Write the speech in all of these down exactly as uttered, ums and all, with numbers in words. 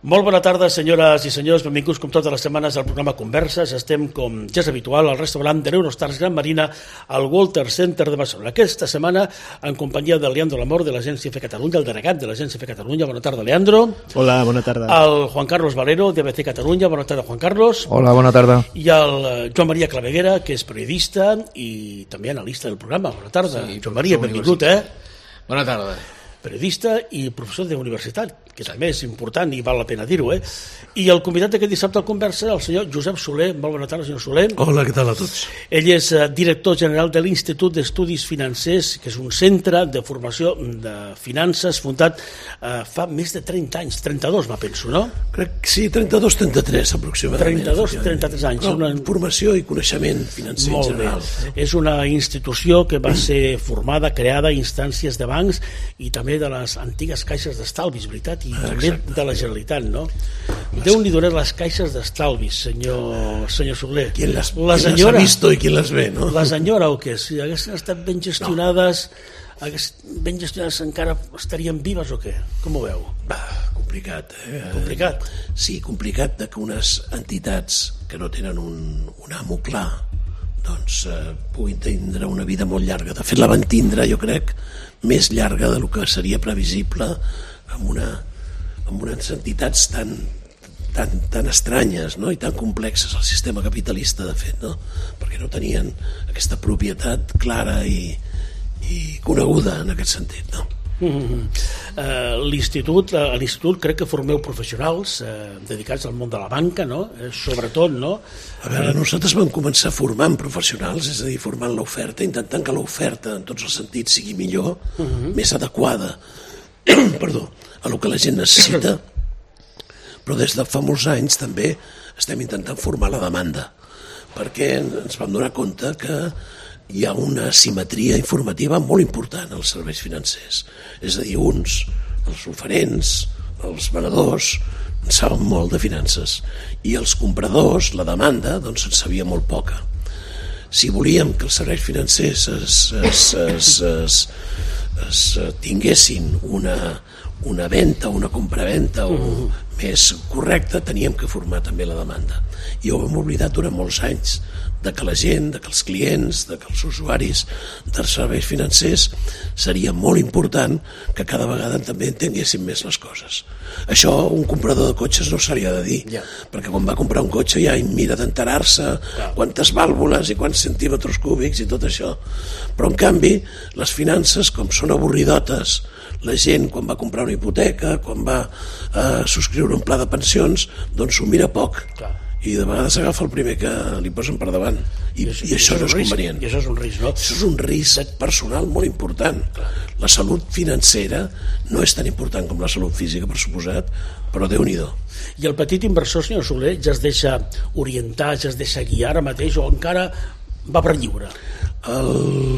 Molt bona tarda, senyores i senyors, benvinguts com totes les setmanes al programa Converses. Estem, com ja és habitual, al restaurant de l'Eurostars Gran Marina al Walter Center de Barcelona. Aquesta setmana, en companyia de Leandro Lamor, de l'Agència F Catalunya, el delegat de l'Agència F Catalunya. Bona tarda, Leandro. Hola, bona tarda. El Juan Carlos Valero, de A B C Catalunya. Bona tarda, Juan Carlos. Hola, bona tarda. I el Joan Maria Claveguera, que és periodista i també analista del programa. Bona tarda, sí, Joan Maria, benvingut, eh? Bona tarda. Periodista i professor de universitat, que també és important i val la pena dir-ho, eh? I el convidat d'aquest dissabte al Conversa, el senyor Josep Soler. Molt bona tarda, senyor Soler. Hola, què tal a tots? Ell és director general de l'Institut d'Estudis Financers, que és un centre de formació de finances fundat eh, fa més de trenta anys, trenta-dos, me penso, no? Crec que sí, trenta-dos trenta-tres aproximadament. trenta-dos trenta-tres anys. Però, una... Formació i coneixement financer Molt en general. Bé. És una institució que va ser formada, creada a instàncies de bancs i també de les antigues caixes d'estalvis, veritat? I també Exacte. de la Generalitat, no? Déu-n'hi-do les caixes d'estalvis, senyor, senyor Soler. Qui les, la qui senyora, les ha visto i qui les ve, no? La senyora o què? Si haguessin estat ben gestionades, no. ben gestionades encara estarien vives o què? Com ho veu? Va, complicat. Eh? Complicat? Sí, complicat de que unes entitats que no tenen un, un amo clar doncs eh, puguin tindre una vida molt llarga. De fet, la van tindre, jo crec, més llarga del que seria previsible amb, una, amb unes entitats tan, tan, tan estranyes, no? I tan complexes al sistema capitalista, de fet, no? Perquè no tenien aquesta propietat clara i, i coneguda en aquest sentit, no? Mm-hmm. uh, l'institut uh, a l'institut crec que formeu professionals uh, dedicats al món de la banca, no? Uh, sobretot, no? A veure, nosaltres vam començar formant professionals, és a dir, formant l'oferta, intentant que l'oferta en tots els sentits sigui millor, uh-huh. més adequada perdó, a el que la gent necessita, però des de fa molts anys també estem intentant formar la demanda, perquè ens vam donar compte que hi ha una asimetria informativa molt important als serveis financers. És a dir, uns, els oferents, els venedors, en saben molt de finances, i els compradors, la demanda, doncs en sabia molt poca. Si volíem que els serveis financers es, es, es, es, es tinguessin una, una venda, una compraventa o més correcta, teníem que formar també la demanda. I ho hem oblidat durant molts anys, de que la gent, de que els clients, de que els usuaris dels serveis financers seria molt important que cada vegada també entenguessin més les coses. Això un comprador de cotxes no s'hauria de dir, yeah. perquè quan va comprar un cotxe ja mira d'enterar-se yeah. quantes vàlvules i quants centímetres cúbics i tot això. Però en canvi, les finances, com són avorridotes, la gent quan va comprar una hipoteca, quan va eh, subscriure un pla de pensions, doncs s'ho mira poc. Clar. I de vegades agafa el primer que li posen per davant i, I, això, i això no és convenient. I això és un risc, no? Això és un risc personal molt important. La salut financera no és tan important com la salut física, per suposat, però Déu-n'hi-do. I el petit inversor, senyor Soler, ja es deixa orientar, ja es deixa guiar ara mateix o encara va per lliure? El,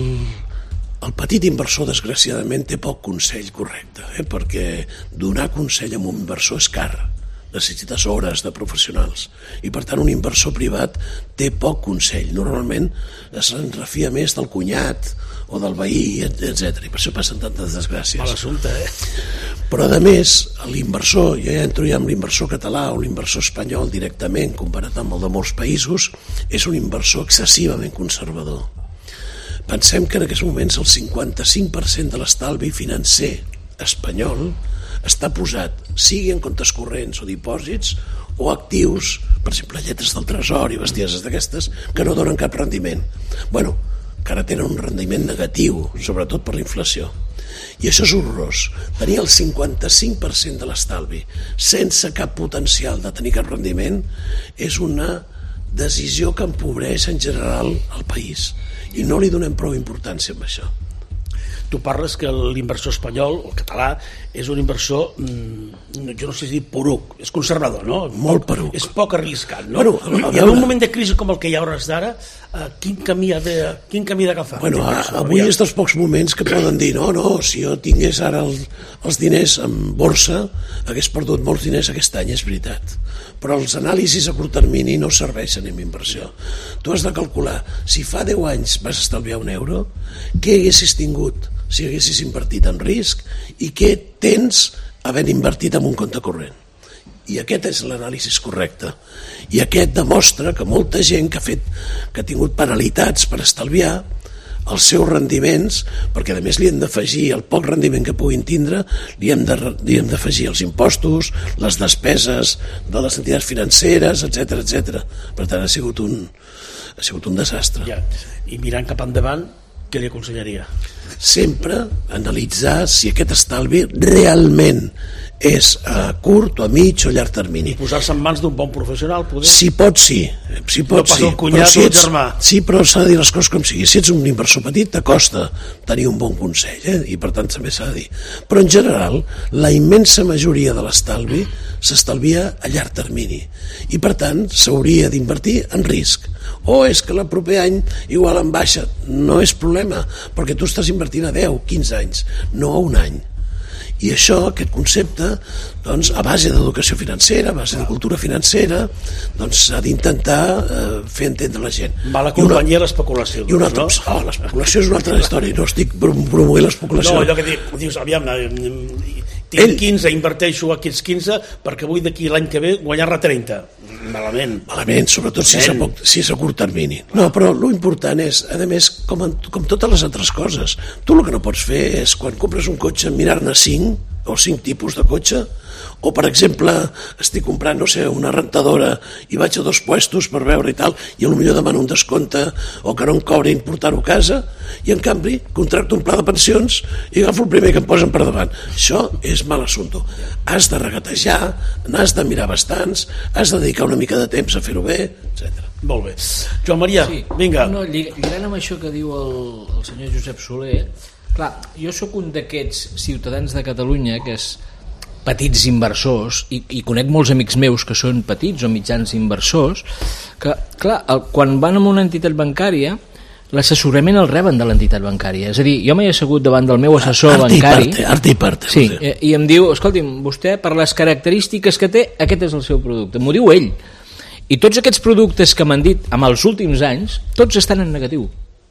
el petit inversor, desgraciadament, té poc consell correcte, eh? perquè donar consell a un inversor és car. Necessites hores de professionals i per tant un inversor privat té poc consell, normalment es refia més del cunyat o del veí, etcètera. I per això passen tantes desgràcies. Mal assumpte, eh? Però a més l'inversor, jo ja entro ja amb l'inversor català o l'inversor espanyol directament comparat amb el de molts països, és un inversor excessivament conservador. Pensem que en aquests moments el cinquanta-cinc per cent de l'estalvi financer espanyol està posat, sigui en comptes corrents o dipòsits o actius, per exemple lletres del tresor i bestieses d'aquestes que no donen cap rendiment. Bueno, que ara tenen un rendiment negatiu, sobretot per la inflació. I això és horrorós. Tenir el cinquanta-cinc per cent de l'estalvi sense cap potencial de tenir cap rendiment és una decisió que empobreix en general el país i no li donem prou importància amb això. Tu parles que l'inversor espanyol, el català, és un inversor, mmm, jo no sé si dir poruc, és conservador, no? Molt poruc. És poc arriscat, no? Bueno, I en un moment de crisi com el que hi ha hores d'ara, eh, quin camí ha de, quin camí d'agafar? Bueno, a, avui és dels pocs moments que poden dir no, no, si jo tingués ara el, els diners en borsa, hagués perdut molts diners aquest any, és veritat. Però els anàlisis a curt termini no serveixen en inversió. Tu has de calcular, si fa deu anys vas estalviar un euro, què haguessis tingut si haguessis invertit en risc i què tens havent invertit en un compte corrent. I aquest és l'anàlisi correcte. I aquest demostra que molta gent que ha, fet, que ha tingut penalitats per estalviar els seus rendiments, perquè a més li hem d'afegir el poc rendiment que puguin tindre, li hem de, li hem d'afegir els impostos, les despeses de les entitats financeres, etcètera, etcètera. Per tant, ha sigut un, ha sigut un desastre. Ja. I mirant cap endavant, què li aconsellaria? Sempre analitzar si aquest estalvi realment és a curt o a mig o a llarg termini. Posar-se en mans d'un bon professional, poder? Si pot, sí. Si pot, no pas sí. el cunyat si o el ets, germà. Sí, però s'ha de dir les coses com sigui. Si ets un inversor petit, t'acosta tenir un bon consell, eh? I per tant també s'ha de dir. Però en general, la immensa majoria de l'estalvi s'estalvia a llarg termini. I per tant, s'hauria d'invertir en risc. O és que el proper any igual en baixa. No és problema, perquè tu estàs invertint a deu, quinze anys, no a un any. I això, aquest concepte, doncs, a base d'educació financera, a base de cultura financera, doncs s'ha d'intentar eh, fer entendre la gent. Va la companyia a l'especulació. I una altra, no? Oh, l'especulació és una altra història, no estic promovent l'especulació. No, allò que dius, aviam, tinc Ell... quinze, inverteixo aquests quinze perquè vull d'aquí l'any que ve guanyar-ne trenta. Malament. Malament, sobretot si és, a poc, si és a curt termini. No, però l'important és, a més, com, en, com totes les altres coses, tu el que no pots fer és, quan compres un cotxe, mirar-ne cinc o cinc tipus de cotxe, o per exemple estic comprant, no sé, una rentadora i vaig a dos puestos per veure i tal, i potser demano un descompte o que no em cobrin portar-ho a casa, i en canvi contracto un pla de pensions i agafo el primer que em posen per davant. Això és mal assumpte. Has de regatejar, n'has de mirar bastants, has de dedicar una mica de temps a fer-ho bé, etcètera. Molt bé. Joan Maria, sí. Vinga. No, lligant amb això que diu el, el senyor Josep Soler, clar, jo sóc un d'aquests ciutadans de Catalunya que és petits inversors, i, i conec molts amics meus que són petits o mitjans inversors, que, clar, el, quan van a una entitat bancària, l'assessorament el reben de l'entitat bancària. És a dir, jo m'he assegut davant del meu assessor arte bancari... Parte, arte i parte. Sí, i, i em diu, escolti'm, vostè, per les característiques que té, aquest és el seu producte. M'ho diu ell. I tots aquests productes que m'han dit en els últims anys, tots estan en negatiu.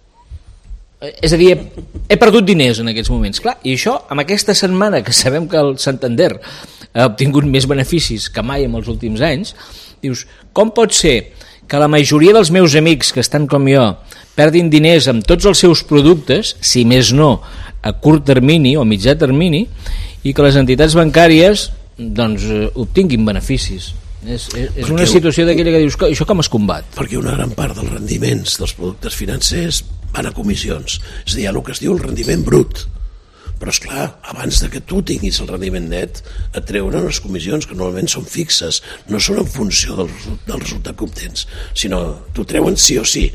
És a dir, he, he perdut diners en aquests moments. Clar, i això, amb aquesta setmana que sabem que el Santander ha obtingut més beneficis que mai en els últims anys, dius, com pot ser que la majoria dels meus amics que estan com jo perdin diners amb tots els seus productes, si més no a curt termini o mitjà termini, i que les entitats bancàries doncs, obtinguin beneficis? És, és, és una situació d'aquella que dius, això com es combat? Perquè una gran part dels rendiments dels productes financers van a comissions, és a dir, hi ha el que es diu el rendiment brut, però és clar, abans de que tu tinguis el rendiment net et treuen unes comissions que normalment són fixes, no són en funció del, del resultat que obtens, sinó t'ho treuen sí o sí.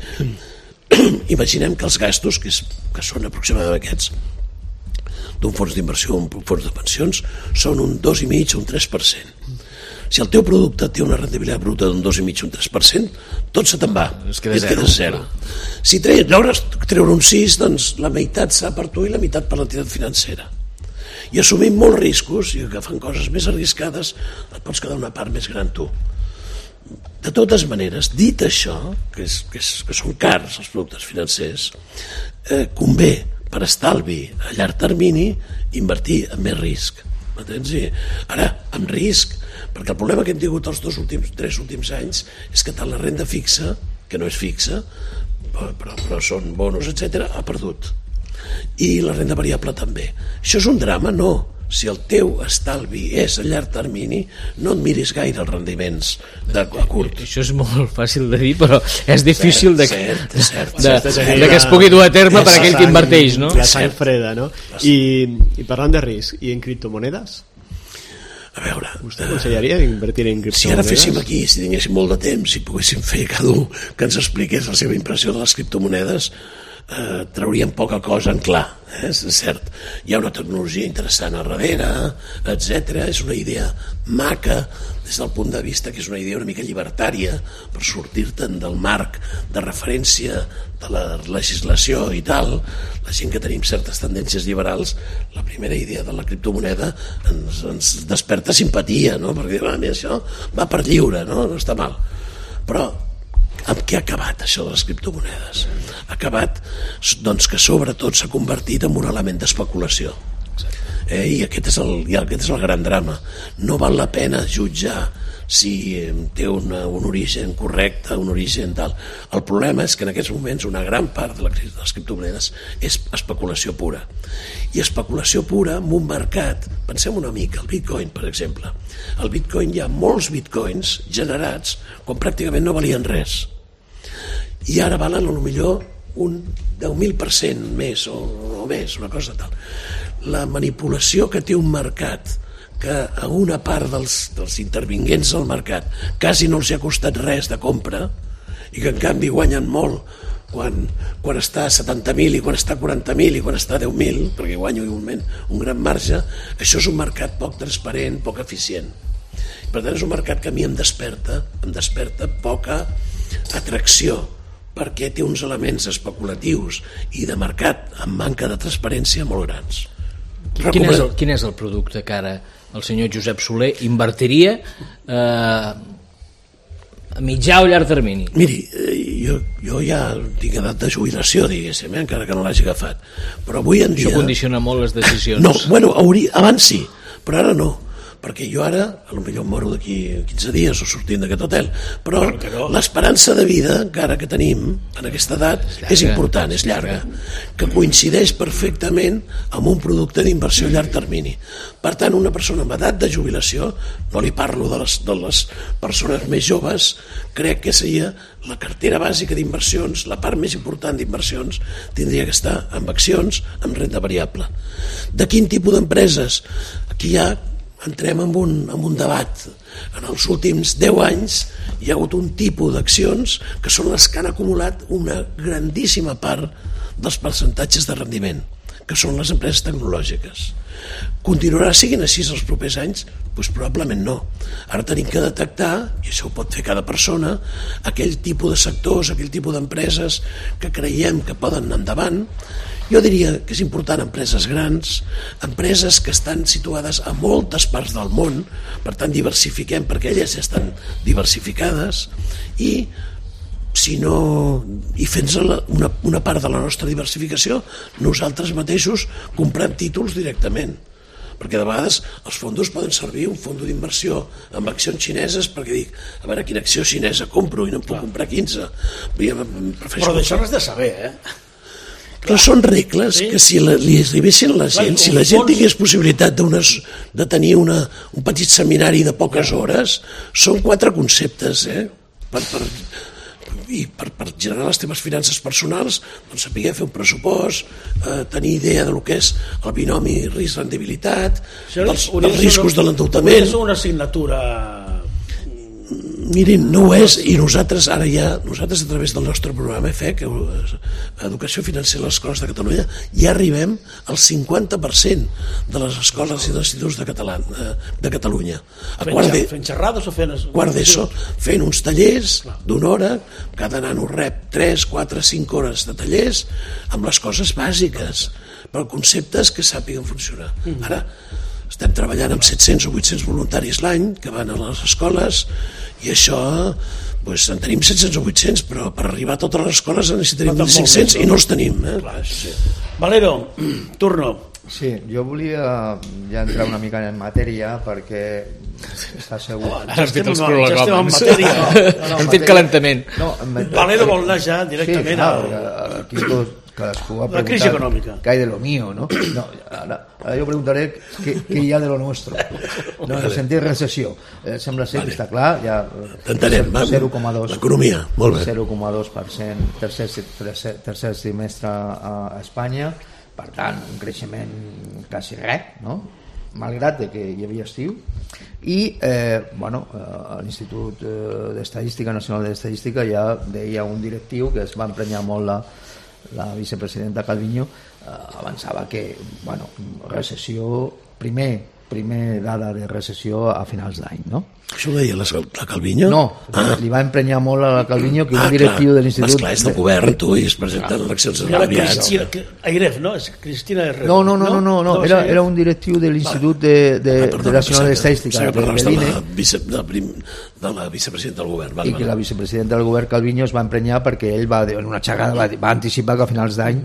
Imaginem que els gastos, que, és, que són aproximadament aquests d'un fons d'inversió o un fons de pensions, són un dos i mig o un tres per cent. Si el teu producte té una rendibilitat bruta d'un dos i mig o un tres per cent, tot se te'n va, es queda i et zero, queda zero. Si tre, logres treure un sis, doncs la meitat s'ha per tu i la meitat per l'entitat financera. I assumint molts riscos i agafant coses més arriscades, et pots quedar una part més gran tu. De totes maneres, dit això, que, és, que, és, que són cars els productes financers, eh, convé per estalvi a llarg termini invertir en més risc. M'entens? I ara, amb risc, perquè el problema que hem tingut els dos últims, tres últims anys és que tant la renda fixa, que no és fixa, però, però, però són bonos, etcètera, ha perdut. I la renda variable també. Això és un drama? No. Si el teu estalvi és a llarg termini, no et miris gaire els rendiments de curt. Això és molt fàcil de dir, però és difícil de, cert, cert, de, cert, de, de que es pugui dur a terme per aquell que inverteix, no? La sang freda, no? I, i parlant de risc, i en criptomonedes? A veure... Vostè aconsellaria invertir en criptomonedes? Si ara féssim aquí, si tinguéssim molt de temps, si poguéssim fer cada un que ens expliqués la seva impressió de les criptomonedes, eh, trauríem poca cosa en clar, eh? És cert. Hi ha una tecnologia interessant a darrere, etcètera. És una idea maca des del punt de vista que és una idea una mica llibertària per sortir-te'n del marc de referència de la legislació i tal. La gent que tenim certes tendències liberals, la primera idea de la criptomoneda ens, ens desperta simpatia, no? Perquè ah, mira, això va per lliure, no? No està mal. Però amb què ha acabat això de les criptomonedes? Ha acabat doncs, que sobretot s'ha convertit en un element d'especulació. Eh? I aquest és, el, i aquest és el gran drama. No val la pena jutjar si té una, un origen correcte, un origen tal. El problema és que en aquests moments una gran part de, la, de les criptomonedes és especulació pura. I especulació pura en un mercat, pensem una mica, el Bitcoin, per exemple. El Bitcoin, hi ha molts Bitcoins generats quan pràcticament no valien res. I ara valen a lo millor un deu mil per cent més o, o més, una cosa tal. La manipulació que té un mercat que a una part dels, dels intervinguents al mercat quasi no els ha costat res de compra i que en canvi guanyen molt quan, quan està a setanta mil i quan està a quaranta mil i quan està a deu mil, perquè guanyo igualment un gran marge, això és un mercat poc transparent, poc eficient. Per tant, és un mercat que a mi em desperta, em desperta poca atracció, perquè té uns elements especulatius i de mercat amb manca de transparència molt grans. Quin és, el, quin és el producte que ara el senyor Josep Soler invertiria eh, a mitjà o llarg termini? Miri, jo, jo ja tinc edat de jubilació, diguéssim, eh, encara que no l'hagi agafat, però avui en dia... Això condiciona molt les decisions. No, bueno, hauria, abans sí, però ara no, perquè jo ara, potser em moro d'aquí quinze dies o sortint d'aquest hotel, però no. L'esperança de vida encara que tenim en aquesta edat és, és important, és llarga, que coincideix perfectament amb un producte d'inversió a llarg termini. Per tant, una persona amb edat de jubilació, no li parlo de les, de les persones més joves, crec que seria la cartera bàsica d'inversions, la part més important d'inversions tindria que estar amb accions, amb renda variable. De quin tipus d'empreses? Aquí hi ha entrem en un, en un debat. En els últims deu anys hi ha hagut un tipus d'accions que són les que han acumulat una grandíssima part dels percentatges de rendiment, que són les empreses tecnològiques. Continuarà siguin així els propers anys? Doncs probablement no. Ara tenim que detectar, i això ho pot fer cada persona, aquell tipus de sectors, aquell tipus d'empreses que creiem que poden anar endavant. Jo diria que és important empreses grans, empreses que estan situades a moltes parts del món, per tant diversifiquem perquè elles ja estan diversificades, i si no, i fent una, una part de la nostra diversificació nosaltres mateixos comprant títols directament, perquè de vegades els fondos poden servir un fons d'inversió amb accions xineses, perquè dic, a veure quina acció xinesa compro i no en puc comprar quinze. Però d'això no has de saber, eh? Però són regles sí? que si la, li arribessin a la gent, clar, si la gent tingués possibilitat de tenir una, un petit seminari de poques hores, són quatre conceptes, eh? per, per, i per, per generar les teves finances personals, doncs saber fer un pressupost, eh, tenir idea de lo que és el binomi risc-rendibilitat, dels, dels riscos de l'endeutament. És una assignatura... Mirin, no ho és, i nosaltres ara ja, nosaltres a través del nostre programa F E C, Educació Financera a les Escoles de Catalunya, ja arribem al cinquanta per cent de les escoles i dels instituts de, català, de Catalunya. A fent, de, fent xerrades o fent... Quart d'ESO, fent uns tallers d'una hora, cada nano rep tres, quatre, cinc hores de tallers amb les coses bàsiques, però conceptes que sàpiguen funcionar. Ara, estem treballant amb set-cents o vuit-cents voluntaris l'any que van a les escoles i això, doncs, en tenim set-cents o vuit-cents, però per arribar a totes les escoles en necessitem mil cinc-cents i no els tenim. Eh? Clar, sí. Valero, turno. Sí, jo volia ja entrar una mica en matèria perquè està segur... Oh, ara hem fet els prolegòmens. Ja estem en matèria. No, no, no, hem fet calentament. No, Valero vol anar ja directament sí, clar, al... Aquí tot, cadascú va la crisi econòmica. ¿Qué hay de lo mío? ¿no? No, ahora, ahora yo preguntaré qué, qué hi ha de lo nuestro. No, en el sentit recessió. Eh, sembla ser vale. Que està clar, ja zero coma dos l'economia, molt bé. zero coma dos per cent tercer, tercer, tercer trimestre a Espanya, per tant, un creixement quasi res, no? Malgrat que hi havia estiu, i eh, bueno, eh, l'Institut d'Estadística Nacional d'Estadística ja deia un directiu que es va emprenyar molt la, la vicepresidenta Calviño, eh, avançava que bueno, recessió, primer primer dada de recessió a finals d'any, no? Això ho deia la, la Calviño? No, ah. li va emprenyar molt a la Calviño que ah, un directiu clar. De l'Institut... Esclar, és del govern, tu, i es presenten eleccions aviat. Airef, no? És Cristina Airef. No, no, no, no, no, no. Era, era un directiu de l'Institut de, de, ah, perdó, de Nacional d'Estadística, de, de, de, de, vice, de, prim, de la vicepresidenta del govern. Val, I que la vicepresidenta del govern Calviño es va emprenyar perquè ell va, en una xagada va, va anticipar que a finals d'any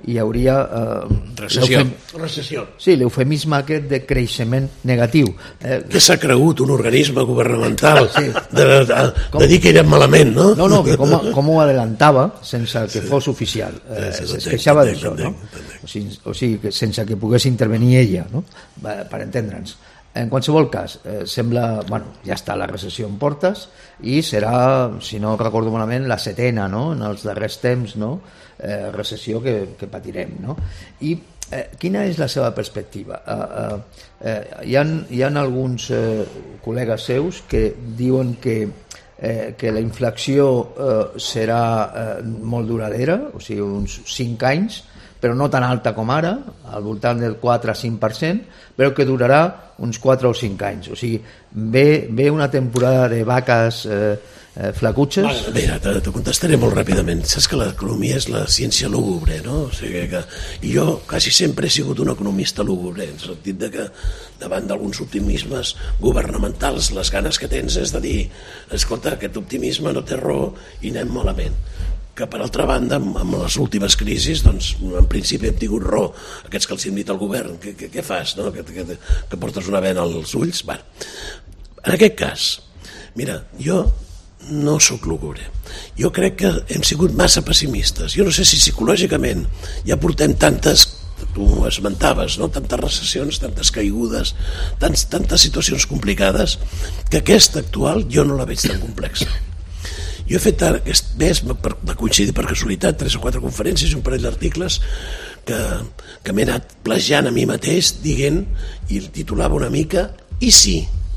hi hauria eh, recessió. l'eufem- Recessió. sí, l'eufemisme aquest de creixement negatiu. Eh, Què s'ha cregut un organisme governamental de, de, de, de dir que érem malament, no? no, no, que com, com ho adelantava sense que fos oficial. Eh, Sí, sí, es t'entenc, queixava t'entenc, d'això, no? t'entenc. O sigui, o sigui, que sense que pogués intervenir ella, no? Per per entendre'ns. En qualsevol cas, eh, sembla, bueno, ja està la recessió en portes i serà, si no recordo malament, la setena, no?, en els darrers temps, no?, eh, recessió que, que patirem, no? I eh, quina és la seva perspectiva? Eh, eh, eh, hi ha, hi ha alguns eh, col·legues seus que diuen que eh, que la inflació eh, serà eh, molt duradera, o sigui, uns cinc anys, però no tan alta com ara, al voltant del quatre a cinc per cent, però que durarà uns quatre o cinc anys. O sigui, ve, ve una temporada de vaques eh, eh, flacutxes. Mira, te, te contestaré molt ràpidament. Saps que l'economia és la ciència lúgubre, no? O sigui que, i jo quasi sempre he sigut un economista lúgubre, en el sentit de que davant d'alguns optimismes governamentals les ganes que tens és de dir, escolta, aquest optimisme no té raó i anem malament. Que per altra banda, amb les últimes crisis, doncs, en principi hem tingut raó, aquests que els hem dit al govern, què, què, què fas, no? que, que, que portes una vena als ulls? Bueno, en aquest cas, mira, jo no sóc lúgubre. Jo crec que hem sigut massa pessimistes. Jo no sé si psicològicament ja portem tantes, tu ho esmentaves, no? Tantes recessions, tantes caigudes, tants, tantes situacions complicades, que aquesta actual jo no la veig tan complexa. Jo he fet ara, aquest mes, per, va coincidir per casualitat, tres o quatre conferències i un parell d'articles que, que m'he anat plagiant a mi mateix dient, i el titulava una mica, i sí.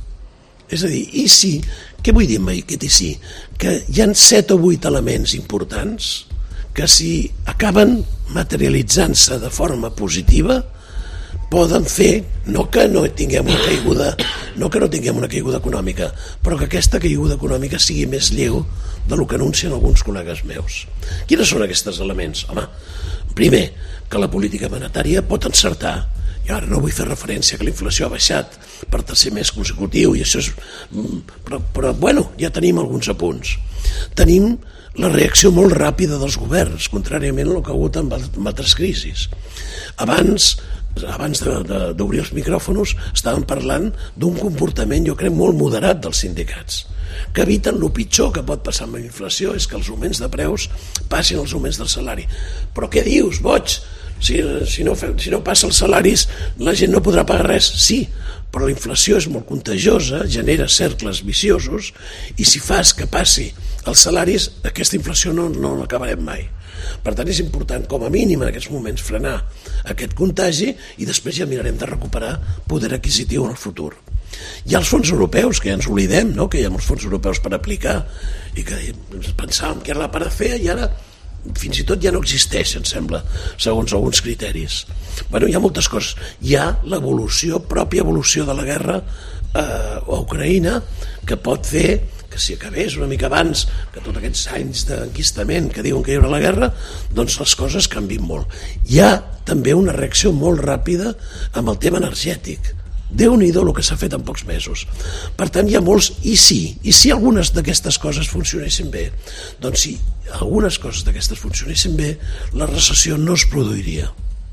És a dir, i sí. Què vull dir amb aquest i sí? Que hi ha set o vuit elements importants que si acaben materialitzant-se de forma positiva poden fer, no que no tinguem una caiguda, no que no tinguem una caiguda econòmica, però que aquesta caiguda econòmica sigui més lleu de lo que anuncien alguns col·legues meus. Quines són aquests elements? Home, primer, que la política monetària pot encertar, i ara no vull fer referència que la inflació ha baixat per tercer mes consecutiu, i això és... Però, però bueno, ja tenim alguns apunts. Tenim la reacció molt ràpida dels governs, contràriament al que ha hagut amb altres crisis. Abans... abans d'obrir els micròfons estàvem parlant d'un comportament jo crec molt moderat dels sindicats que eviten el pitjor que pot passar amb la inflació és que els augments de preus passin els augments del salari. Però què dius, boig? Si, si, no, si no passa els salaris la gent no podrà pagar res. Sí, però la inflació és molt contagiosa, genera cercles viciosos i si fas que passi els salaris aquesta inflació no, no l'acabarem mai. Per tant, és important, com a mínim en aquests moments, frenar aquest contagi i després ja mirarem de recuperar poder adquisitiu en el futur. Hi ha els fons europeus, que ja ens oblidem, no? Que hi ha molts fons europeus per aplicar i que pensàvem que era la panacea i ara fins i tot ja no existeix, em sembla, segons alguns criteris. Bueno, hi ha moltes coses. Hi ha l'evolució, pròpia evolució de la guerra eh, a Ucraïna, que pot fer que si acabés una mica abans que tots aquests anys d'enquistament que diuen que hi haurà la guerra, doncs les coses canvien molt. Hi ha també una reacció molt ràpida amb el tema energètic. Déu-n'hi-do el que s'ha fet en pocs mesos. Per tant, hi ha molts i sí. I si algunes d'aquestes coses funcionessin bé, doncs si algunes coses d'aquestes funcionessin bé, la recessió no es produiria.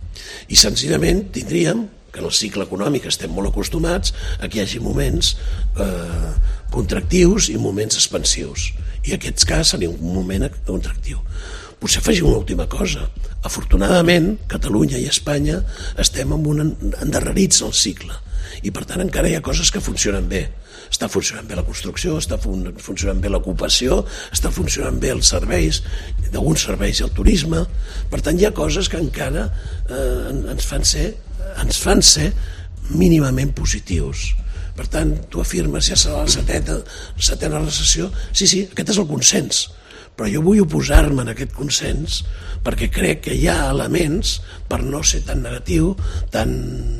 I senzillament tindríem, que en el cicle econòmic estem molt acostumats, a que hi hagi moments eh, contractius i moments expansius. I en aquest cas seria un moment contractiu. Potser afegir una última cosa. Afortunadament, Catalunya i Espanya estem en un endarrerits al cicle. I per tant encara hi ha coses que funcionen bé. Està funcionant bé la construcció, està fun- funcionant bé l'ocupació, està funcionant bé els serveis, d'alguns serveis i el turisme. Per tant, hi ha coses que encara eh, ens fan ser ens fan ser mínimament positius. Per tant, tu afirmes ja serà la setena, la setena recessió. Sí, sí, aquest és el consens. Però jo vull oposar-me en aquest consens perquè crec que hi ha elements per no ser tan negatiu, tan...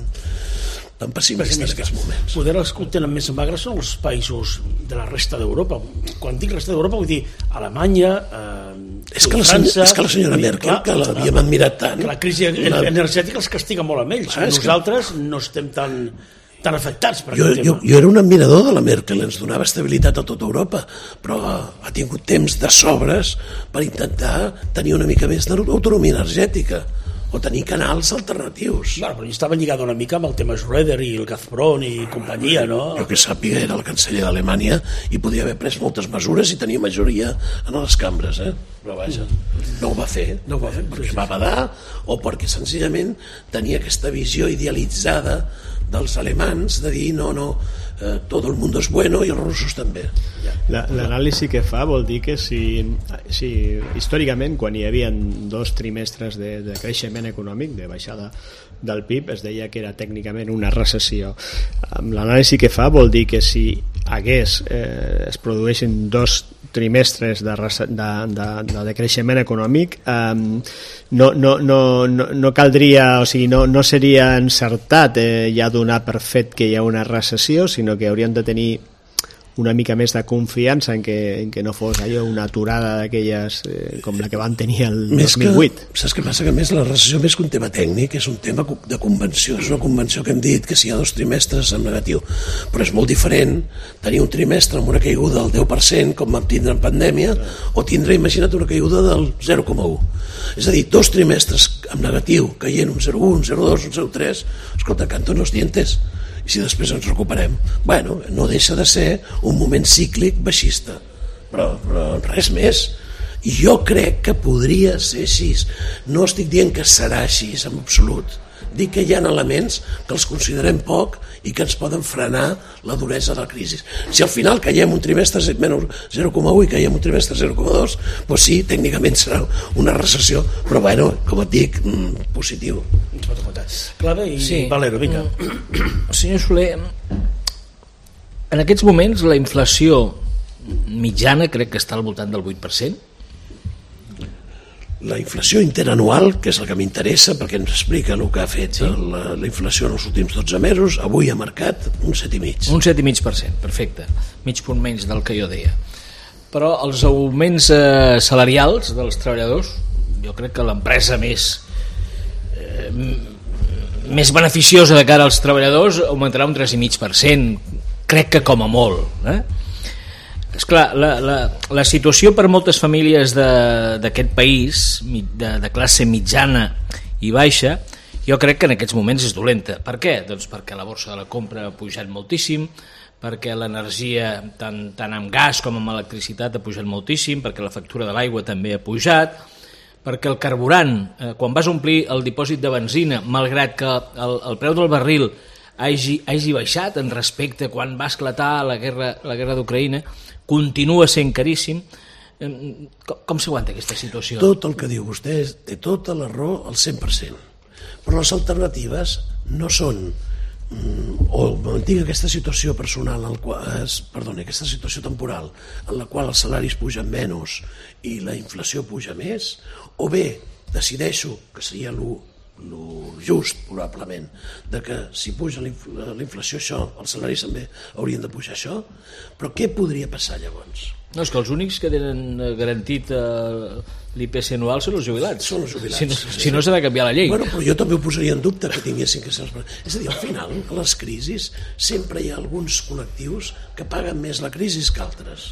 tan pessimista en aquests moments. Poder els que ho tenen més magre són els països de la resta d'Europa. Quan dic resta d'Europa vull dir Alemanya, eh, és, que la França... senyor, és que la senyora dir, Merkel, clar, que l'havíem admirat tant... Que la crisi la... energètica els castiga molt amb ells. Ah, Nosaltres que... no estem tan, tan afectats per jo, aquest jo, tema. jo era un admirador de la Merkel, ens donava estabilitat a tota Europa, però ha tingut temps de sobres per intentar tenir una mica més d'autonomia energètica. o tenir canals alternatius. Claro, però estava lligat una mica amb el tema Schröder i el Gazprom i companyia, no? Jo que sàpiga era el canceller d'Alemanya i podia haver pres moltes mesures i tenia majoria en les cambres, eh? Però vaja, no ho va fer, No ho va fer, perquè sí, sí. va badar o perquè senzillament tenia aquesta visió idealitzada dels alemans de dir no, no, eh, tot el món és bueno i els russos també. La- L'anàlisi que fa vol dir que si, si històricament quan hi havia dos trimestres de, de creixement econòmic, de baixada del P I B, es deia que era tècnicament una recessió. Amb l'anàlisi que fa vol dir que si hagués, eh, es produeixen dos trimestres de, rece- de, de, de, de creixement econòmic, eh, no, no, no, no, no caldria, o sigui, no, no seria encertat eh, ja donar per fet que hi ha una recessió, sinó que haurien de tenir una mica més de confiança en que, en que no fos allò una aturada d'aquelles eh, com la que van tenir el Més dos mil vuit. Que, saps què passa? Que a més la recessió més que un tema tècnic és un tema de convenció, és una convenció que hem dit que si hi ha dos trimestres en negatiu, però és molt diferent tenir un trimestre amb una caiguda del deu per cent com vam tindre en pandèmia o tindre, imagina't, una caiguda del zero coma u. És a dir, dos trimestres en negatiu caient un zero coma u, un zero coma dos, un zero coma tres, escolta, canto no els dientes. I si després ens recuperem, bueno, no deixa de ser un moment cíclic baixista, però, però res més. I jo crec que podria ser així. No estic dient que serà així en absolut, dic que hi ha elements que els considerem poc i que ens poden frenar la duresa de la crisi. Si al final caiem un trimestre menys zero coma u i caiem un trimestre zero coma dos, doncs sí, tècnicament serà una recessió, però bueno, com et dic, mm, positiu. Ens pot comptar. Clave i Sí. Valero, vinga. Senyor Soler, en aquests moments la inflació mitjana crec que està al voltant del vuit per cent. La inflació interanual, que és el que m'interessa perquè ens explica el que ha fet sí. la, la inflació en els últims dotze mesos, avui ha marcat un set i mig. Un set i mig per cent, perfecte. Mig punt menys del que jo deia. Però els augments eh, salarials dels treballadors, jo crec que l'empresa més eh, més beneficiosa de cara als treballadors augmentarà un tres i mig per cent, crec que com a molt, eh? Esclar, la, la, la situació per moltes famílies d'aquest país, de, de classe mitjana i baixa, jo crec que en aquests moments és dolenta. Per què? Doncs perquè la borsa de la compra ha pujat moltíssim, perquè l'energia, tant, tant amb gas com amb electricitat, ha pujat moltíssim, perquè la factura de l'aigua també ha pujat, perquè el carburant, eh, quan vas omplir el dipòsit de benzina, malgrat que el, el preu del barril hagi, hagi baixat en respecte quan va esclatar la guerra, la guerra d'Ucraïna, continua sent caríssim. Com, com s'aguanta aquesta situació? Tot el que diu vostè té tota la raó al cent per cent. Però les alternatives no són o mantinc aquesta situació personal en el qual, perdoni, aquesta situació temporal en la qual els salaris pugen menys i la inflació puja més, o bé decideixo, que seria lo, lo just probablement, de que si puja la inflació això, els salaris també haurien de pujar això, però què podria passar llavors? No, és que els únics que tenen garantit eh, l'I P C anual són els jubilats. Són els jubilats. Si no, sí, sí. si no s'ha de canviar la llei. Bueno, però jo també ho posaria en dubte que tinguessin que ser els... És a dir, al final, a les crisis, sempre hi ha alguns col·lectius que paguen més la crisi que altres.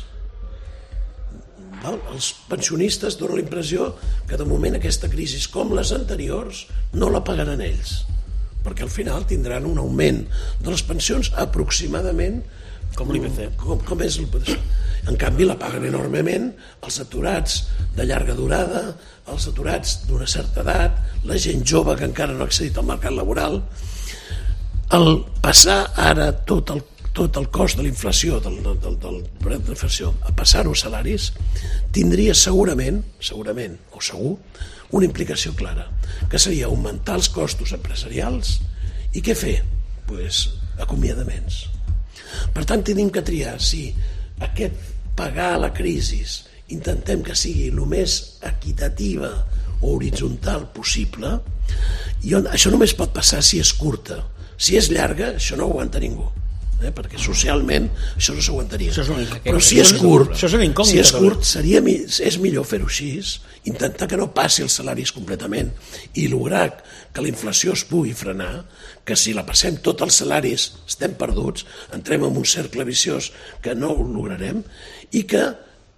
Val? Els pensionistes donen la impressió que de moment aquesta crisi, com les anteriors, no la pagaran ells, perquè al final tindran un augment de les pensions aproximadament com l'I P C. Com, com és el... En canvi la paguen enormement els aturats de llarga durada, els aturats d'una certa edat, la gent jove que encara no ha accedit al mercat laboral. El passar ara tot el, tot el cost de la inflació, del, del, del preu de l'inflació, a passar-ho a salaris, tindria segurament, segurament, o segur, una implicació clara, que seria augmentar els costos empresarials i què fer? Pues, acomiadaments. Per tant, tenim que triar si aquest pagar la crisi intentem que sigui el més equitativa o horitzontal possible, i on, això només pot passar si és curta. Si és llarga, això no ho aguanta ningú, eh? Perquè socialment això no s'aguantaria. Però si és curt, si és curt seria, és millor fer-ho així, intentar que no passi els salaris completament i lograr que la inflació es pugui frenar, que si la passem tots els salaris estem perduts, entrem en un cercle viciós que no ho lograrem, i que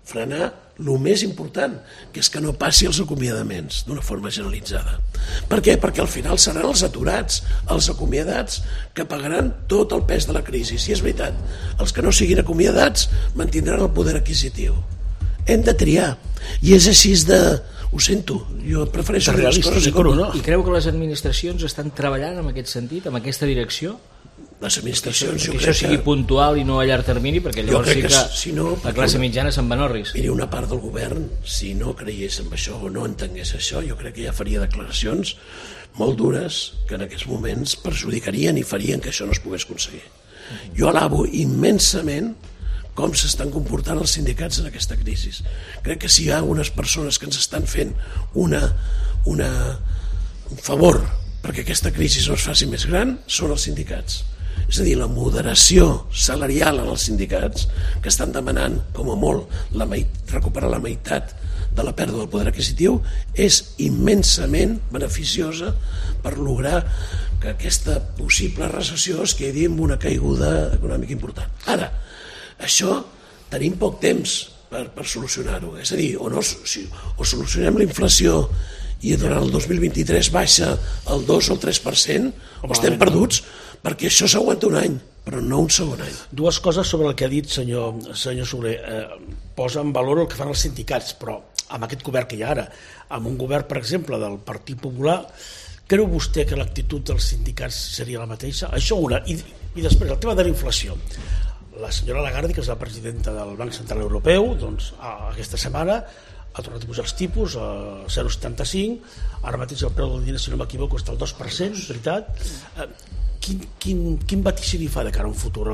frenar el més important, que és que no passi els acomiadaments d'una forma generalitzada. Per què? Perquè al final seran els aturats, els acomiadats, que pagaran tot el pes de la crisi. Si és veritat, els que no siguin acomiadats mantindran el poder adquisitiu. Hem de triar. I és així de... Ho sento, jo prefereixo dir les coses i, no? I creu que les administracions estan treballant en aquest sentit, en aquesta direcció? Les administracions, jo crec que... això sigui puntual i no a llarg termini, perquè llavors sí que, que si no, la classe mitjana se'n va en orris. Miri, una part del govern, si no creiés en això o no entengués això, jo crec que ja faria declaracions molt dures que en aquests moments perjudicarien i farien que això no es pogués aconseguir. Jo alabo immensament com s'estan comportant els sindicats en aquesta crisi. Crec que si hi ha unes persones que ens estan fent una, una, un favor perquè aquesta crisi no es faci més gran, són els sindicats. És a dir, la moderació salarial en els sindicats, que estan demanant, com a molt, la meit, recuperar la meitat de la pèrdua del poder adquisitiu, és immensament beneficiosa per lograr que aquesta possible recessió es quedi amb una caiguda econòmica important. Ara, això tenim poc temps per, per solucionar-ho, és a dir, o, no, si, o solucionem la inflació i durant el dos mil vint-i-tres baixa el dos o el tres per cent, o estem perduts, perquè això s'aguanta un any, però no un segon any. Dues coses sobre el que ha dit senyor, senyor Soler. Eh, posa en valor el que fan els sindicats, però amb aquest govern que hi ha ara, amb un govern, per exemple, del Partit Popular, creu vostè que l'actitud dels sindicats seria la mateixa? Això una. I, i després, el tema de la inflació. La senyora Lagarde, que és la presidenta del Banc Central Europeu, doncs, aquesta setmana ha tornat a posar els tipus a zero coma setanta cinc, ara mateix el preu del diner, si no m'equivoco, està al dos per cent, veritat? Quin, quin, quin vaticini fa de cara a un futur?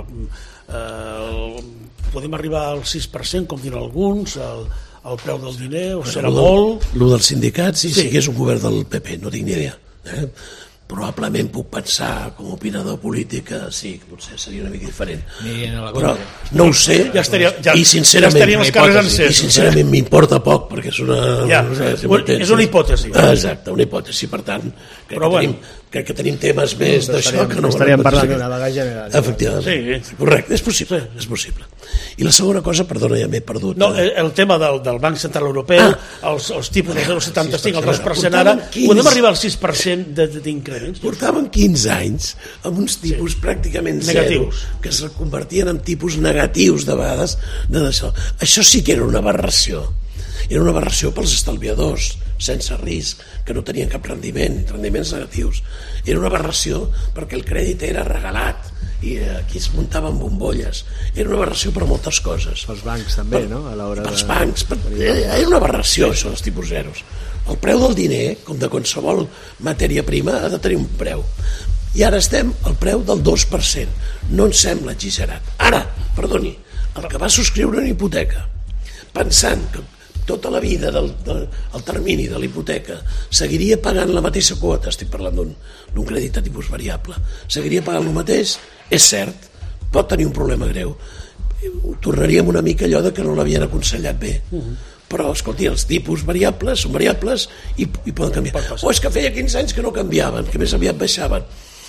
Eh, podem arribar al sis per cent, com diuen alguns, el, el preu del diner, o serà molt... Lo dels sindicats, si sí. Sigués un govern del P P, no tinc ni idea. Eh? Probablement puc pensar com a opinador polític que sí, potser seria una mica diferent, però no ho sé, ja estaria, ja, i sincerament ja hipòtesi, i sincerament m'importa poc perquè és una, ja, no sé, si és una hipòtesi. Exacte, una hipòtesi, per tant crec, però, que, bueno, tenim, crec que tenim temes més no, d'això que no estaríem parlant d'una vaga general. Efectivament, sí. Correcte, és possible, sí. És possible. I la segona cosa, perdona, ja m'he perdut. No, el, el tema del, del Banc Central Europeu, ah, els, els tipus del zero coma setanta cinc, el dos per cent ara, podem arribar al sis per cent d'increments? Portàvem quinze anys amb uns tipus sí. Pràcticament negatius, zero, que es reconvertien en tipus negatius de vegades de això. Això sí que era una aberració. Era una aberració pels estalviadors, sense risc, que no tenien cap rendiment, rendiments negatius. Era una aberració perquè el crèdit era regalat i aquí es muntaven bombolles. Era una aberració per moltes coses. Els bancs també, per, no? A l'hora els de... bancs, per, era una aberració això dels tipus zeros. El preu del diner, com de qualsevol matèria prima, ha de tenir un preu. I ara estem al preu del dos per cent. No ens sembla exagerat. Ara, perdoni, el que va subscriure una hipoteca, pensant que tota la vida del, del el termini de la hipoteca seguiria pagant la mateixa quota, estic parlant d'un crèdit a tipus variable, seguiria pagant el mateix, és cert, pot tenir un problema greu. Tornaríem una mica allò de que no l'havien aconsellat bé. Uh-huh. Però, escolti, els tipus variables són variables i, i poden canviar. O és que feia quinze anys que no canviaven, que més aviat baixaven.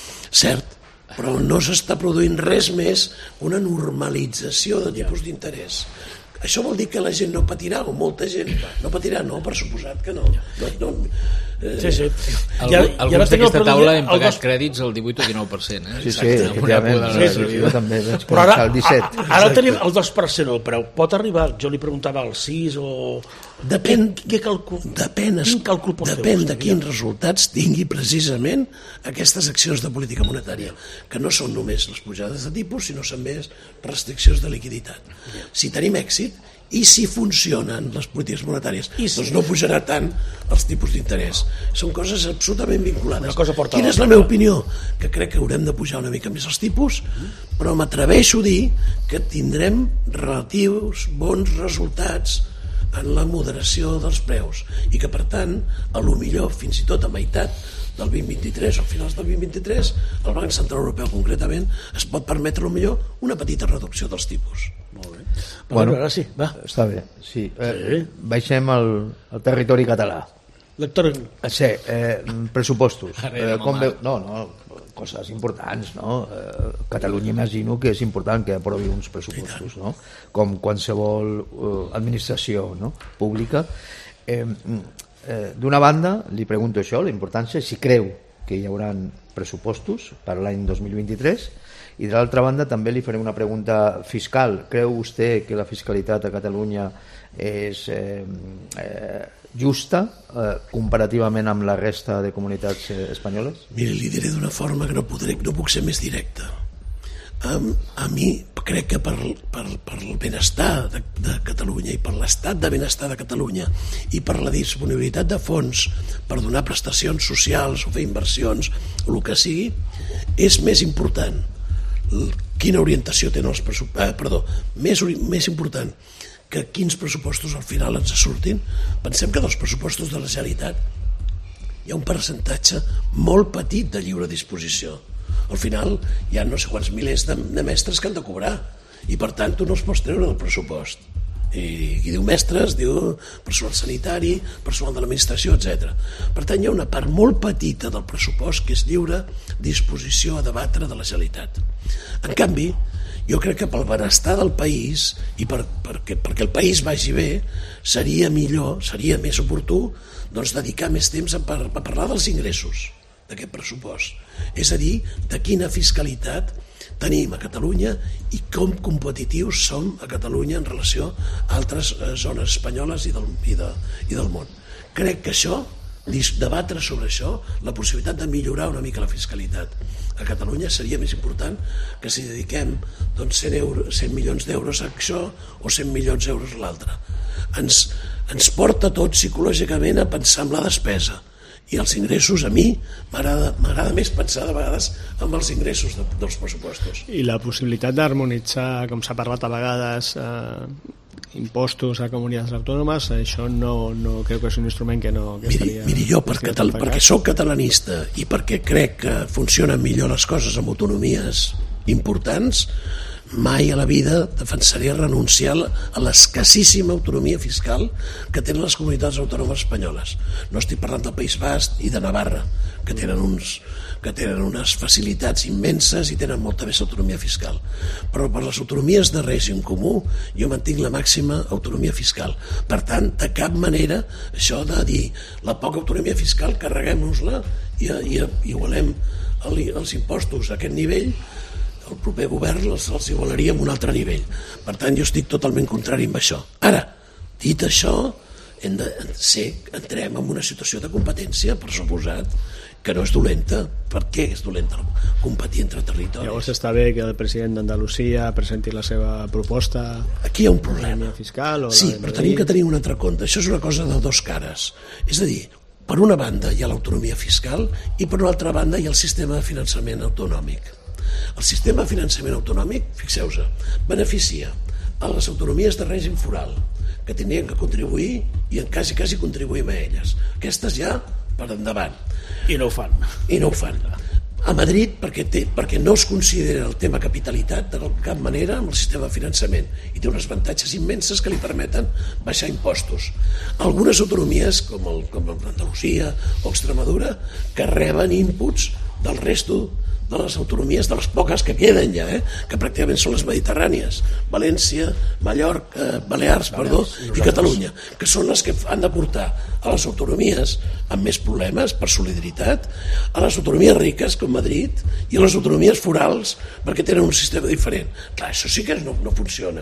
Cert, però no s'està produint res més que una normalització de tipus d'interès. Això vol dir que la gent no patirà, o molta gent no patirà, no, per suposat que no. no, no eh, sí, sí. Algú, ja, alguns d'aquesta taula hem pagat dos... crèdits al divuit o dinou per cent. Eh? Sí, sí, efectivament. Sí, sí, sí. Jo també vaig però ara, el disset. Ara, ara tenim el dos per cent el preu. Pot arribar, jo li preguntava, al sis o... Depèn, què càlcul, depèn, quin càlcul pot depèn de quins resultats tingui precisament aquestes accions de política monetària, que no són només les pujades de tipus, sinó també restriccions de liquiditat. Si tenim èxit i si funcionen les polítiques monetàries, I si... doncs no pujarà tant els tipus d'interès. Són coses absolutament vinculades. Quina és la meva opinió? Que crec que haurem de pujar una mica més els tipus, però m'atreveixo a dir que tindrem relatius bons resultats en la moderació dels preus i que per tant a lo millor fins i tot a meitat del vint vint-i-tres o finals del vint vint-i-tres el Banc Central Europeu concretament es pot permetre a lo millor una petita reducció dels tipus. Molt bé. Bueno, ara sí, va. Està bé, sí. Eh, sí. Baixem al, al territori català. Lector... Sí, eh, pressupostos. Eh, com veu... No, no, coses importants, no? Eh, Catalunya imagino que és important que aprovi uns pressupostos, no? Com qualsevol eh, administració, no? Pública. Eh, eh, D'una banda, li pregunto això, la importància, si creu que hi haurà pressupostos per l'any dos mil vint-i-tres, i de l'altra banda també li faré una pregunta fiscal. Creu vostè que la fiscalitat a Catalunya és eh, eh, justa eh, comparativament amb la resta de comunitats eh, espanyoles? Mira, li diré d'una forma que no, podré, no puc ser més directa. Um, a mi crec que per, per, per el benestar de, de Catalunya i per l'estat de benestar de Catalunya i per la disponibilitat de fons per donar prestacions socials o fer inversions o el que sigui, és més important quina orientació tenen els pressupostos, eh, perdó, més, més important que quins pressupostos al final ens surtin. Pensem que dels pressupostos de la Generalitat hi ha un percentatge molt petit de lliure disposició. Al final hi ha no sé quants milers de, de mestres que han de cobrar i per tant tu no els pots treure del pressupost. I qui diu mestres, diu personal sanitari, personal de l'administració, etcètera. Per tant, hi ha una part molt petita del pressupost que és lliure disposició a debatre de la Generalitat. En canvi, jo crec que pel benestar del país i per, perquè, perquè el país vagi bé, seria millor, seria més oportú doncs, dedicar més temps a, par, a parlar dels ingressos d'aquest pressupost. És a dir, de quina fiscalitat tenim a Catalunya i com competitius som a Catalunya en relació a altres zones espanyoles i del, i de, i del món. Crec que això, debatre sobre això, la possibilitat de millorar una mica la fiscalitat a Catalunya seria més important que si dediquem doncs, cent, euros, cent milions d'euros a això o cent milions d'euros a l'altre. Ens, ens porta tot psicològicament a pensar en la despesa. I els ingressos, a mi, m'agrada més pensar de vegades amb els ingressos de, dels pressupostos. I la possibilitat d'harmonitzar, com s'ha parlat a vegades, eh, impostos a comunitats autònomes, això no, no crec que és un instrument que no... Que miri, miri, jo per catal, perquè sóc catalanista i perquè crec que funcionen millor les coses amb autonomies importants, mai a la vida defensaré renunciar a l'escassíssima autonomia fiscal que tenen les comunitats autònomes espanyoles. No estic parlant del País Basc i de Navarra, que tenen, uns, que tenen unes facilitats immenses i tenen molta més autonomia fiscal. Però per les autonomies de règim comú jo mantinc la màxima autonomia fiscal. Per tant, de cap manera això de dir la poca autonomia fiscal carreguem-nos-la i, i, i igualem el, els impostos a aquest nivell, el proper govern els, els igualaria en un altre nivell. Per tant, jo estic totalment contrari amb això. Ara, dit això, hem de ser, entrem en una situació de competència, per suposat, que no és dolenta. Per què és dolenta competir entre territoris? Llavors està bé que el president d'Andalusia presenti la seva proposta. Aquí hi ha un problema fiscal o sí, però tenim que tenir un altre compte. Això és una cosa de dos cares. És a dir, per una banda hi ha l'autonomia fiscal i per una altra banda hi ha el sistema de finançament autonòmic. El sistema de finançament autonòmic, fixeu-vos, beneficia a les autonomies de règim foral que tenien que contribuir i en quasi, quasi contribuïm a elles. Aquestes ja per endavant. I no ho fan. I no ho fan. A Madrid, perquè, té, perquè no es considera el tema capitalitat de cap manera amb el sistema de finançament i té unes avantatges immenses que li permeten baixar impostos. Algunes autonomies, com, el, com Andalusia o Extremadura, que reben inputs del resto de les autonomies, de les poques que queden ja, eh? Que pràcticament són les mediterrànies, València, Mallorca, Balears, perdó, i Catalunya, que són les que han de portar a les autonomies amb més problemes per solidaritat, a les autonomies riques com Madrid i a les autonomies forals perquè tenen un sistema diferent. Clar, això sí que no, no funciona.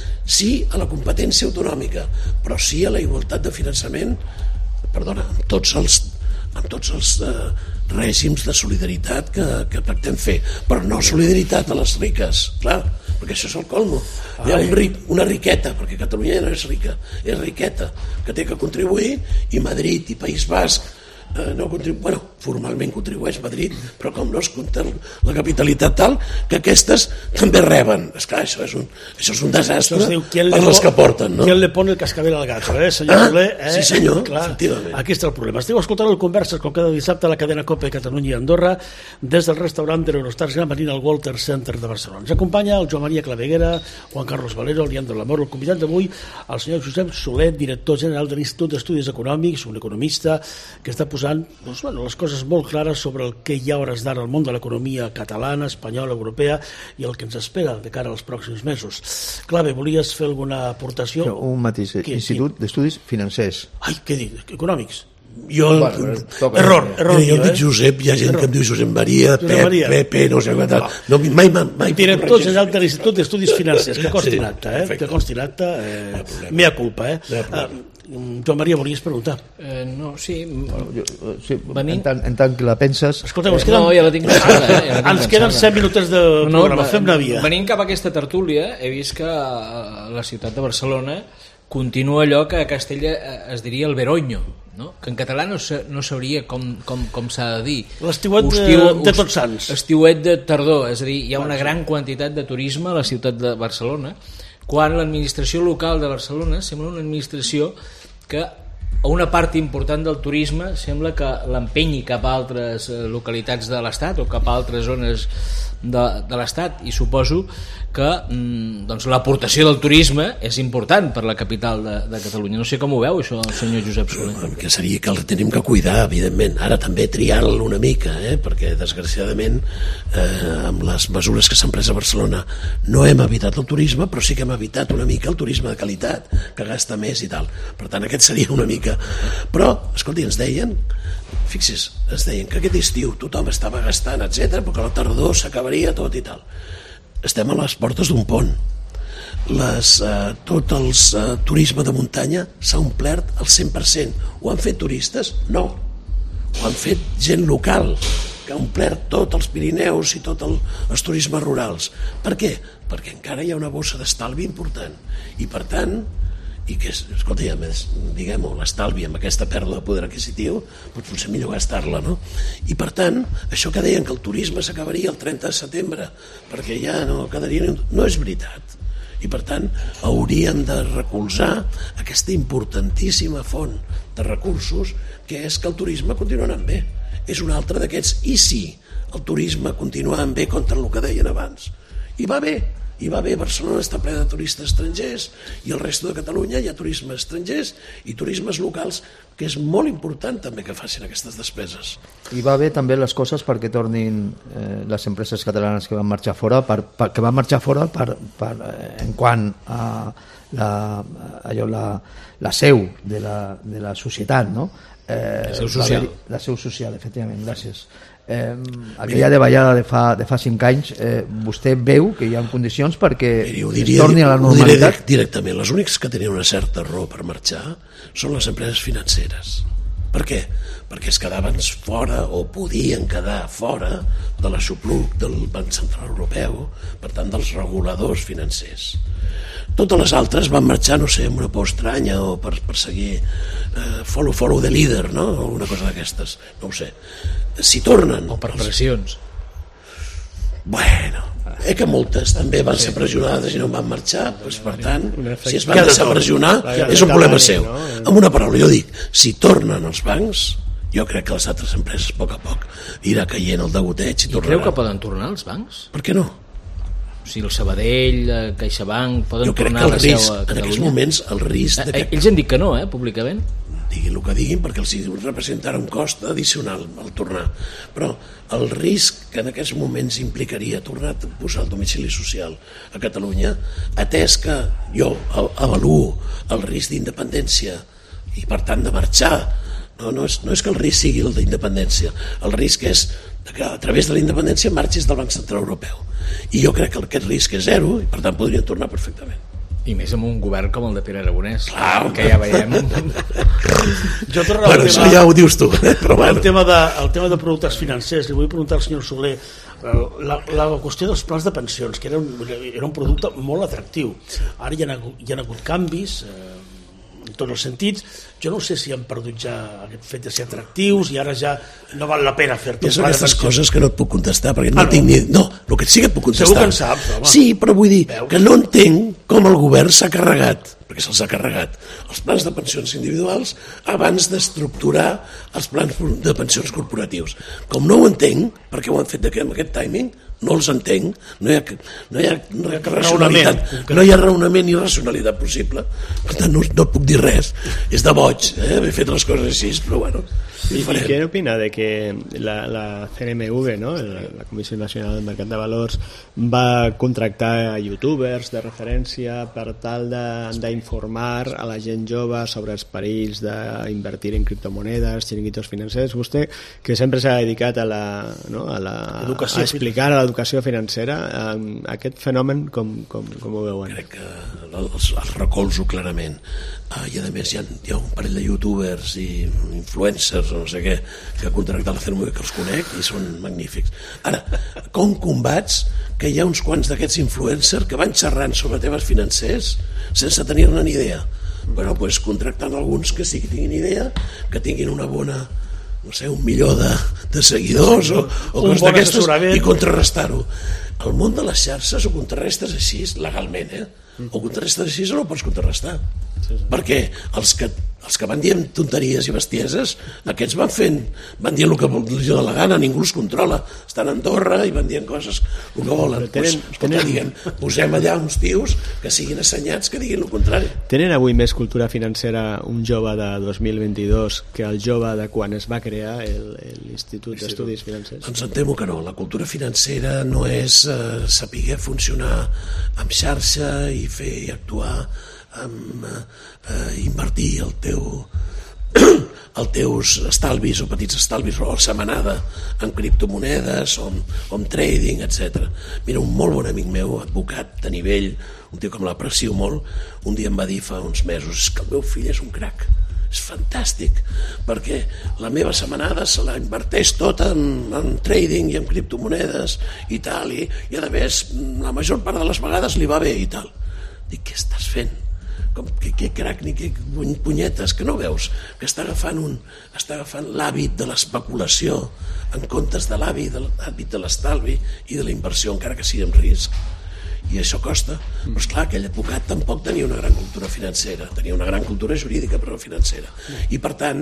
Sí a la competència autonòmica, però sí a la igualtat de finançament, perdona, amb tots els amb tots els eh, règims de solidaritat que, que tractem fer, però no solidaritat a les riques, clar, perquè això és el colmo. Hi ha un ric, una riqueta, perquè Catalunya no és rica, és riqueta, que té que contribuir, i Madrid i País Basc eh, no contribu... bueno, formalment contribueix Madrid, però com no es compta la capitalitat tal, que aquestes també reben. Esclar, això és un, això és un desastre diu, per les que porten, no? Qui le pone el cascabel al gato, eh, senyor ah, Soler? Eh? Sí, senyor, clar, efectivament. Aquí està el problema. Esteu escoltant el Converses com cada dissabte a la cadena COPE Catalunya i Andorra des del restaurant de l'Eurostars Gran Marina al Walter Center de Barcelona. Ens acompanya el Joan Maria Claveguera, Juan Carlos Valero, Leandro Lamor, el convidat d'avui, el senyor Josep Soler, director general de l'Institut d'Estudis Econòmics, un economista que està posant doncs, bueno, les coses molt clares sobre el que hi ha hores d'ara al món de l'economia catalana, espanyola, europea i el que ens espera de cara als pròxims mesos. Clave, volies fer alguna aportació? No, un matís, Qui? Institut Qui? d'Estudis Financers. Ai, què dic? Econòmics? Jo, Bueno, toca. Error, error. jo, jo em eh? dic Josep, hi ha gent que em diu Josep Maria, Josep Pep, Maria. Pepe, no sé què tal. No, mai, mai, mai Director general de l'Institut d'Estudis Financers, que consti Sí, en acta, eh? perfecte. Que consti en acta, eh? No hi ha problema. mea culpa, eh? No hi ha problema. Uh, Joan Maria, volies preguntar? Eh, no, sí... Jo, eh, sí, Venint- en, tant, en tant que la penses... Escolteu, ens Eh, queden... no, ja la tinc pensada, eh? Ja la tinc Ens queden pensada. set minutets de programa, fem una via. Venint cap a aquesta tertúlia, he vist que a la ciutat de Barcelona continua allò que a Castella eh, es diria el veroño, no? Que en català no, sa, no sabria com, com, com s'ha de dir. L'estiuet de- Estiu- de Tots Sants. Estiuet de tardor, és a dir, hi ha una gran quantitat de turisme a la ciutat de Barcelona, quan l'administració local de Barcelona sembla una administració que a una part important del turisme sembla que l'empenyi cap a altres eh, localitats de l'Estat o cap a altres zones de, de l'Estat, i suposo que mm, doncs, l'aportació del turisme és important per la capital de, de Catalunya. No sé com ho veu això, senyor Josep Soler. que seria que el tenim que cuidar, evidentment. Ara també triar-lo una mica, eh? Perquè desgraciadament eh, amb les mesures que s'han pres a Barcelona no hem evitat el turisme, però sí que hem evitat una mica el turisme de qualitat, que gasta més i tal. Per tant, aquest seria una mica... Però, escolti, ens deien, fixis, ens deien que aquest estiu tothom estava gastant, etcètera, però que a la tardor s'acabaria tot i tal. Estem a les portes d'un pont. Les, eh, tot el eh, turisme de muntanya s'ha omplert al cent per cent. Ho han fet turistes? No. Ho han fet gent local, que ha omplert tots els Pirineus i tots el, els turismes rurals. Per què? Perquè encara hi ha una bossa d'estalvi important. I per tant, i que, escolta, a més, diguem-ho, l'estalvi amb aquesta pèrdua de poder adquisitiu, doncs potser millor gastar-la, no? I per tant, això que deien que el turisme s'acabaria el trenta de setembre, perquè ja no quedaria... No és veritat. I per tant, hauríem de recolzar aquesta importantíssima font de recursos, que és que el turisme continua anant bé. És un altre d'aquests, i sí, el turisme continua anant bé contra el que deien abans. I va bé. I va bé, Barcelona està ple de turistes estrangers i el resto de Catalunya hi ha turisme estrangers i turismes locals, que és molt important també que facin aquestes despeses. I va bé també les coses perquè tornin eh, les empreses catalanes que van marxar fora, per, per, que van marxar fora per, per, eh, en quant a la, allò, la, la seu de la, de la societat, no? Eh, la seu social. La seu social, efectivament, gràcies. Eh, aquella davallada de fa, de fa cinc anys, eh, vostè veu que hi ha condicions perquè Miri, es diria, torni a la ho diré normalitat? directament. Les únics que tenien una certa raó per marxar són les empreses financeres. Per què? Perquè es quedaven fora o podien quedar fora de l'aixopluc del Banc Central Europeu, per tant dels reguladors financers. Totes les altres van marxar, no sé, amb una por estranya o per, per seguir eh, follow, follow the leader, no? O una cosa d'aquestes, no ho sé. Si tornen... O per pressions. Bueno, eh que moltes també van ser pressionades i no van marxar, doncs per tant, si es van Cada deixar torn. pressionar, Cada és un problema torn, seu. no? Amb una paraula, jo dic, si tornen els bancs, jo crec que les altres empreses, a poc a poc, irà caient el degoteig i I creu tornaran. que poden tornar els bancs? Per què no? O sigui, el Sabadell, el CaixaBank, poden Jo crec tornar que a el la seu risc, a en aquests Catalunya? moments, el risc de Eh, que... Ells han dit que no, eh, públicament. Diguin el que diguin, perquè els hi representarà un cost addicional al tornar. Però el risc que en aquests moments implicaria tornar a posar el domicili social a Catalunya, atès que jo avaluo el risc d'independència i per tant de marxar, no, no, és, no és que el risc sigui el d'independència, el risc és que a través de la independència marxis del Banc Central Europeu. I jo crec que aquest risc és zero i per tant podrien tornar perfectament. I més amb un govern com el de Pere Aragonès, Clar, que ja veiem. Jo torno Bueno, al això tema, ja ho dius tu, eh? Però bueno. el tema, de, el tema de productes financers. Li vull preguntar al senyor Soler la, la qüestió dels plans de pensions, que era un, era un producte molt atractiu. Ara hi ha, hi ha hagut canvis eh, en tots els sentits. Jo no sé si han perdut ja aquest fet de ser atractius i ara ja no val la pena fer-te I són aquestes coses que no et puc contestar perquè no, Ah, no? tinc ni... No, el que sí que et puc contestar... Segur que en saps, home. Sí, però vull dir Veus? que no entenc com el govern s'ha carregat, perquè se'ls ha carregat, els plans de pensions individuals abans d'estructurar els plans de pensions corporatius. Com no ho entenc, perquè ho han fet amb aquest timing, no els entenc, no hi ha, no hi ha, no hi ha racionalitat, no hi ha raonament ni racionalitat possible, per tant no, no puc dir res, és de boig, eh? He fet les coses així, però bueno. I, I què opina de que la, la C N M V, no? la, la Comissió Nacional del Mercat de Valors, va contractar youtubers de referència per tal d'informar a la gent jove sobre els perills d'invertir en criptomonedes, xiringuitos financers? Vostè, que sempre s'ha dedicat a, la, no? a, la, a explicar a l'educació financera, aquest fenomen com, com, com ho veuen? Crec que els, els recolzo clarament. Uh, i a més hi ha, hi ha un parell de youtubers i influencers o no sé què que ha contractat la C N M V que els conec i són magnífics. Ara, com combats que hi ha uns quants d'aquests influencers que van xerrant sobre temes financers sense tenir-ne ni idea? Bueno, doncs contractant alguns que sí que tinguin idea, que tinguin una bona, no sé, un milió de, de seguidors o, o coses d'aquestes i contrarrestar-ho. El món de les xarxes ho contrarrestes així legalment, eh? O contrarrestes així o no pots contrarrestar. Sí, sí. Perquè els que, els que van dient tonteries i bestieses, aquests van fent, van dient el que els dona la gana, ningú els controla, estan a Andorra i van dient coses el que volen. Tenen, pues, escolta, tenen... diguem, posem allà uns tios que siguin assenyats que diguin el contrari. Tenen avui més cultura financera un jove de dos mil vint-i-dos que el jove de quan es va crear l'Institut d'Estudis Financers? Doncs em temo que no. La cultura financera no és eh, saber funcionar amb xarxa i fer i actuar amb eh, invertir el teu els teus estalvis o petits estalvis o setmanada en criptomonedes o en, o en trading, etcètera. Mira, un molt bon amic meu, advocat de nivell, un tio que me l'aprecio molt, un dia em va dir fa uns mesos que el meu fill és un crac, és fantàstic, perquè la meva setmanada se la inverteix tota en, en trading i en criptomonedes i tal, i, i a més la major part de les vegades li va bé i tal. Dic, què estàs fent? Com, que, que crac ni que punyetes, que no veus que està agafant, un, està agafant l'hàbit de l'especulació en comptes de l'hàbit de l'hàbit de l'estalvi i de la inversió, encara que sigui amb risc, i això costa. Però esclar, aquell advocat tampoc tenia una gran cultura financera, tenia una gran cultura jurídica però no financera, i per tant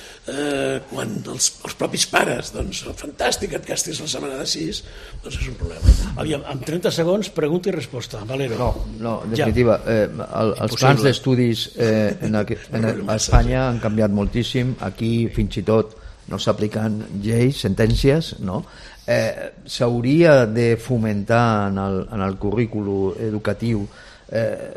eh, quan els, els propis pares doncs, fantàstic que et gastis la setmana de sis, doncs és un problema. Aviam, en trenta segons, pregunta i resposta. Valero. No, no, en definitiva, ja. eh, el, els plans d'estudis eh, en, en, en Espanya han canviat moltíssim. Aquí fins i tot no s'apliquen lleis, sentències, no? Eh, s'hauria de fomentar en el, en el currículum educatiu eh,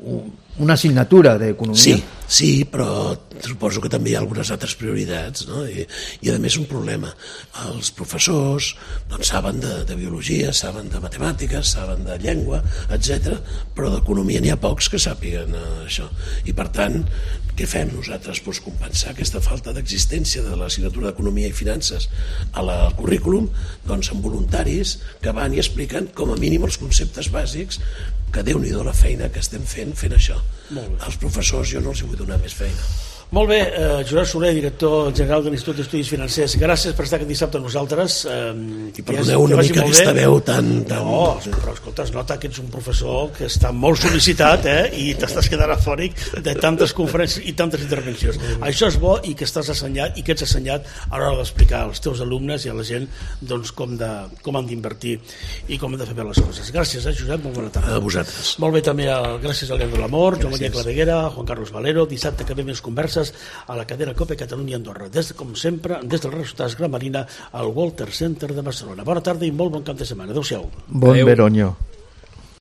una assignatura d'economia. Sí, sí, però suposo que també hi ha algunes altres prioritats, no? I, i a més un problema. Els professors doncs, saben de, de biologia, saben de matemàtiques, saben de llengua, etcètera, però d'economia n'hi ha pocs que sàpiguen eh, això. I per tant, què fem nosaltres? Pues compensar aquesta falta d'existència de l'assignatura d'economia i finances a la, al currículum doncs, amb voluntaris que van i expliquen com a mínim els conceptes bàsics, que Déu-n'hi-do la feina que estem fent fent això. Als professors jo no els hi vull donar més feina. Molt bé, eh, Josep Soler, director general de l'Institut d'Estudis Financers, gràcies per estar aquest dissabte amb nosaltres. Eh, I perdoneu una mica aquesta veu tan, tan... No, però escolta, es nota que ets un professor que està molt sol·licitat eh, i t'estàs quedant afònic de tantes conferències i tantes intervencions. Això és bo i que estàs assenyat i que ets assenyat a l'hora d'explicar als teus alumnes i a la gent doncs, com, de, com han d'invertir i com han de fer bé les coses. Gràcies, eh, Josep, molt bona tarda. A vosaltres. Molt bé, també a, gràcies a Leandro Lamor, Joan Maria Claveguera, Juan Carlos Valero. Dissabte que ve més converses a la cadena COPE Catalunya Andorra. Des de, com sempre, des del Resultats Gran Marina al Walter Center de Barcelona. Bona tarda i molt bon cap de setmana. Adéu-siau. Bon Veroño.